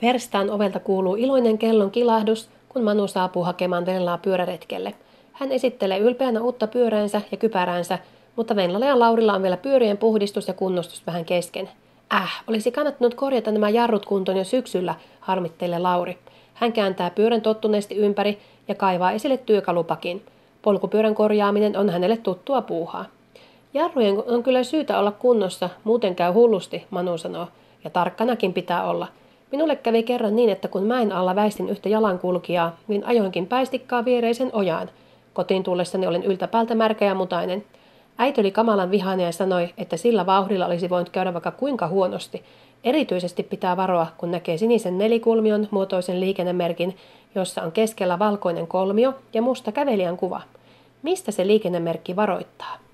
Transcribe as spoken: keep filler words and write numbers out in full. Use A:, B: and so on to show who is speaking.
A: Verstaan ovelta kuuluu iloinen kellon kilahdus, kun Manu saapuu hakemaan Vellaa pyöräretkelle. Hän esittelee ylpeänä uutta pyöräänsä ja kypäräänsä, mutta Vennalla ja Laurilla on vielä pyörien puhdistus ja kunnostus vähän kesken. Äh, olisi kannattanut korjata nämä jarrut kuntoon jo syksyllä, harmittelee Lauri. Hän kääntää pyörän tottuneesti ympäri ja kaivaa esille työkalupakin. Polkupyörän korjaaminen on hänelle tuttua puuhaa. Jarrujen on kyllä syytä olla kunnossa, muuten käy hullusti, Manu sanoo, ja tarkkanakin pitää olla. Minulle kävi kerran niin, että kun mäen alla väistin yhtä jalankulkijaa, niin ajoinkin päistikkaa viereisen ojaan. Kotiin tullessani olin yltäpäältä märkä ja mutainen. Äiti oli kamalan vihainen ja sanoi, että sillä vauhdilla olisi voinut käydä vaikka kuinka huonosti. Erityisesti pitää varoa, kun näkee sinisen nelikulmion muotoisen liikennemerkin, jossa on keskellä valkoinen kolmio ja musta kävelijän kuva. Mistä se liikennemerkki varoittaa?